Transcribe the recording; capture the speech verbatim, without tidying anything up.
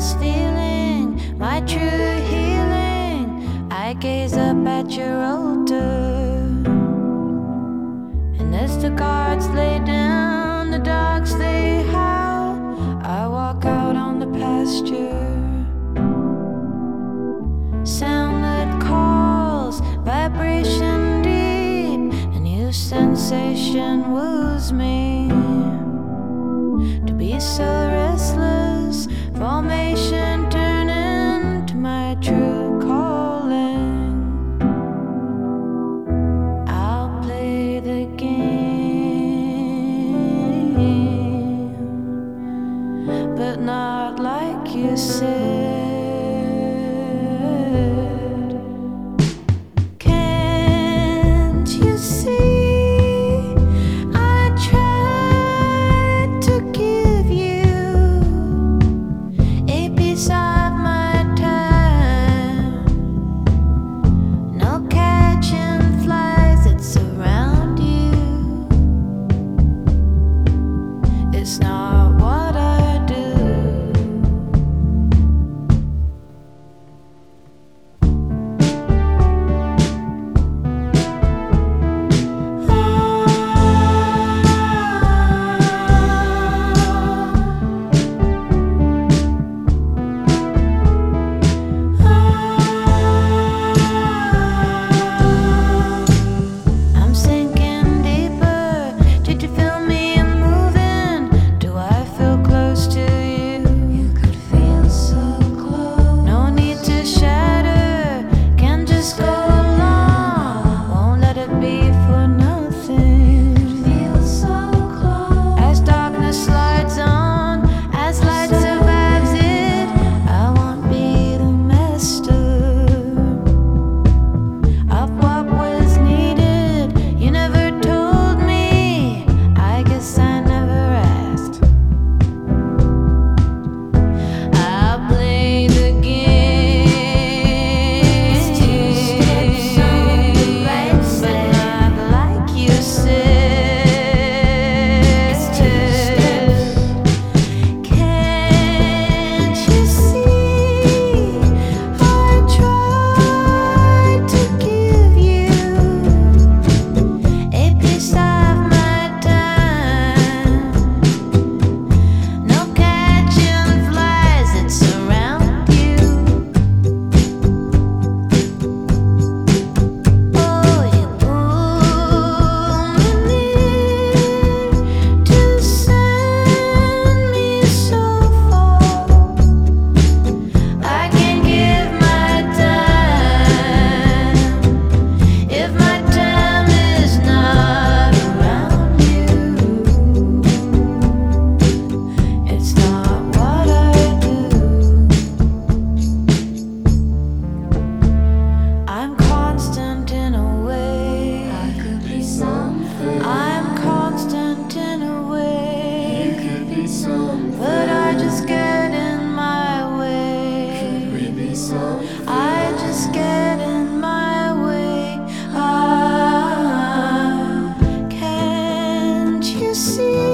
this feeling, my true healing. I gaze up at your altar, and as the guards lay down, the dogs they howl, I walk out on the pasture. Sound that calls, vibration deep, a new sensation woos me. To be so restless, formation turning to my true calling. I'll play the game, but not like you said. It's not what I do. I'm sinking deeper. Did you feel me? But I just get in my way. I just get in my way. Ah, can't you see?